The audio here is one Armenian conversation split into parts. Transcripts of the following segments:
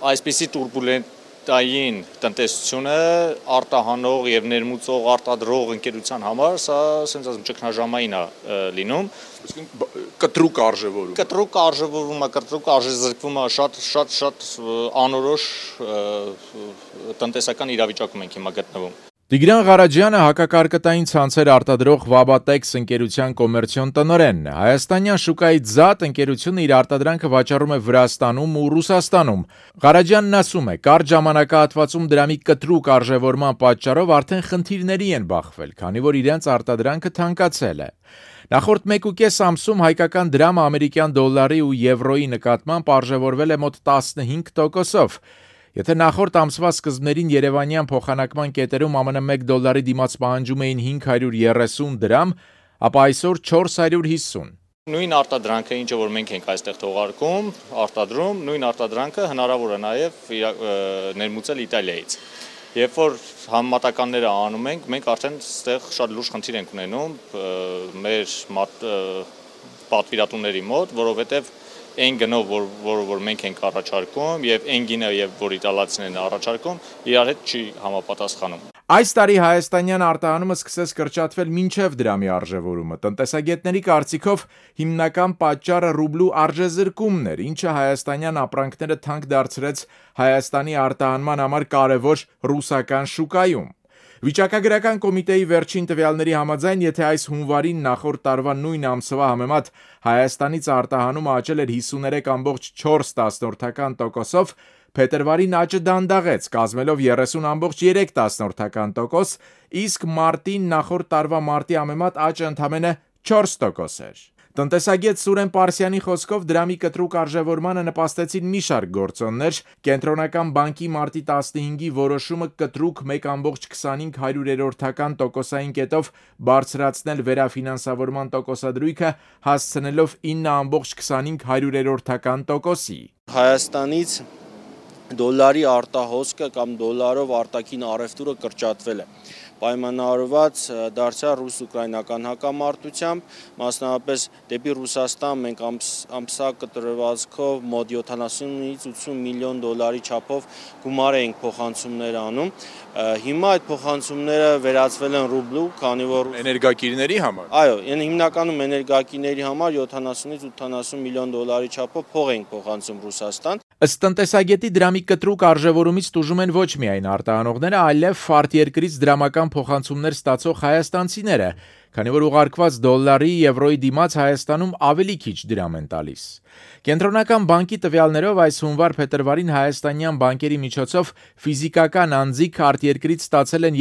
այսպիսի տուրբուլենտային տնտեսությունը արտահանող եւ ներմուծող արտադրող ընկերության համար սա ասենց ասեմ ճգնաժամային է լինում։ Կտրուկ արժևորում։ Կտրուկ արժևորումը, կտրուկ արժեզրկումը շատ անորոշ տնտեսական իրավիճակում ենք հիմա գտնվում։ Տիգրան Ղարաջյանը հակակարկտային ցանցեր արտադրող Վաբատեքս ընկերության կոմերցիոն տնօրենն է։ Հայաստանյան շուկայից զատ ընկերությունը իր արտադրանքը վաճառում է Վրաստանում ու Ռուսաստանում։ Ղարաջյանն ասում է, կարճ ժամանակահատվածում դրամի կտրուկ արժևորման պատճառով արդեն խնդիրների են բախվել, քանի որ իրենց արտադրանքը թանկացել է։ Նախորդ 1.5 ամսում հայկական դրամը ամերիկյան դոլարի ու եվրոյի նկատմամբ արժևորվել է մոտ 15%-ով։ Եթե նախորդ ամսվա սկզբներին Երևանյան փոխանակման կետերում ԱՄՆ $1 դիմաց պահանջում էին 530 դրամ, ապա այսօր 450։ Նույն արտադրանքը, ինչը որ մենք ենք այստեղ թողարկում, արտադրում, նույն արտադրանքը հնարավոր է նաև ներմուծել Իտալիայից։ Երբ որ համեմատականները անում ենք, մենք արդեն այստեղ շատ լուրջ խնդիր ենք ունենում մեր պատվիրատուների մոտ, որովհետև այն գնով, որ մենք ենք առաջարկում եւ այն գինը, որ իտալացիներն են առաջարկում, իրար հետ չի համապատասխանում։ Այս տարի հայաստանյան արտահանումը սկսեց կրճատվել մինչև դրամի արժևորումը։ Տնտեսագետների կարծիքով հիմնական պատճառը ռուբլու արժեզրկումն էր, ինչը հայաստանյան ապրանքները թանկ դարձրեց Հայաստանի արտահանման համար կարևոր ռուսական շուկայում։ Վիճակագրական կոմիտեի վերջին տվյալների համաձայն, եթե այս հունվարին նախորդ տարվա նույն ամսվա համեմատ Հայաստանից արտահանումը աճել էր 53.4%-ով, փետրվարին աճը դանդաղեց, կազմելով 30.3%, իսկ մարտին նախորդ տարվա մարտի համեմատ աճը ընդամենը 4% էր։ Տնտեսագետ Սուրեն Պարսյանի խոսքով դրամի կտրուկ արժևորմանը նպաստեցին մի շարք գործոններ, Կենտրոնական բանկի մարտի 15-ի որոշումը կտրուկ 1.25 տոկոսային կետով բարձրացնել վերաֆինանսավորման տոկոսադրույքը, հասցնելով 9.25 տոկոսի։ Հայաստանից դոլարի արտահոսքը կամ դոլարով արտաքին առևտուրը կրճատվել է։ Պայմանավորված դարձյալ ռուս-ուկրաինական հակամարտությամբ, մասնավորապես դեպի Ռուսաստան մենք ամսակտրվածքով մոտ 70-ից 80 միլիոն դոլարի չափով գումար էինք փոխանցումներ անում։ Հիմա այդ փոխանցումները վերածվել են ռուբլու, քանի որ էներգակիրների համար։ Այո, հիմնականում էներգակիրների համար 70-ից 80 միլիոն դոլարի չափով փող ենք փոխանցում Ռուսաստան։ Ըստ տնտեսագետի դրամի կտրուկ արժևորումից տուժում են ոչ միայն արտահանողները, այլև արտերկրից դրամական փոխանցումներ ստացող հայաստանցիները, քանի որ ուղարկված դոլարի, եվրոյի դիմաց Հայաստանում ավելի քիչ դրամ են տալիս։ Կենտրոնական բանկի տվյալներով այս հունվար-փետրվարին հայաստանյան բանկերի միջոցով ֆիզիկական անձիկ արտերկրից ստացել են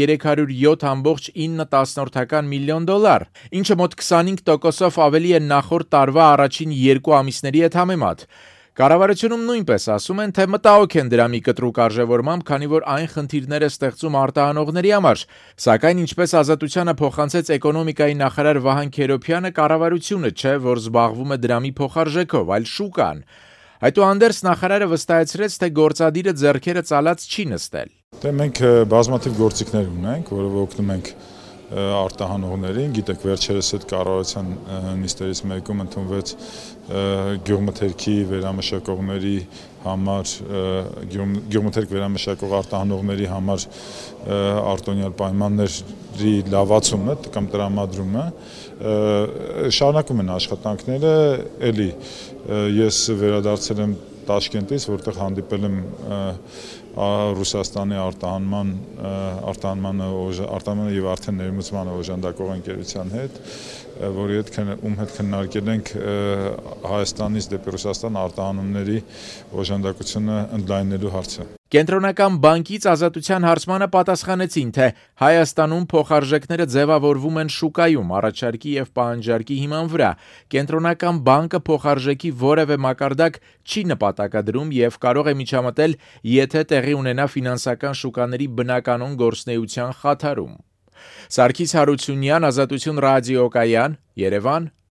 307.9 միլիոն դոլար, ինչը մոտ 25%-ով ավելի է նախորդ տարվա առաջին 2 ամիսների հետ համեմատ։ Կառավարությունում նույնպես ասում են, թե մտահոգ են դրամի կտրուկ արժևորմամբ, քանի որ այն խնդիրներ է ստեղծում արտահանողների համար, սակայն ինչպես Ազատությանը փոխանցեց էկոնոմիկայի նախարար Վահան Քերոբյանը, կառավարությունը չէ, որ զբաղվում է դրամի փոխարժեքով, այլ շուկան։ Այդուհանդերձ նախարարը վստահեցրեց, թե գործադիրը ձեռքերը ծալած չի նստել։ Մենք բազմաթիվ գործիքներ ունենք, որով օգնում ենք արտահանողներին, գիտեք, վերջերս այդ կառավարության նիստերից մեկում ընդունվեց գյուղմթերքի վերամշակողների համար, գյուղմթերք վերամշակող արտահանողների համար արտոնյալ պայմանների լավացումը կամ տրամադրումը, շարունակում են աշխատանքները, էլի ես վերադարձել եմ Տաշկենտից, որտեղ հանդիպել եմ Ռուսաստանի արտահանմանը եւ արդեն ներմուծմանը օժանդակող ընկերության հետ, որի հետ քննարկել ենք Հայաստանից դեպի Ռուսաստան արտահանումների օժանդակությունը ընդլայնելու հարցը։ Կենտրոնական բանկից Ազատության հարցմանը պատասխանեցին, թե Հայաստանում փոխարժեքները ձևավորվում են շուկայում, առաջարկի եւ պահանջարկի հիման վրա։ Կենտրոնական բանկը փոխարժեքի որևէ մակարդակ չի նպատակադրում եւ կարող է միջամտել, եթե տեղի ունենա ֆինանսական շուկաների բնականոն գործունեության խաթարում։ Սարգիս Հարությունյան, Ազատություն ռադիոկայան, Երևան։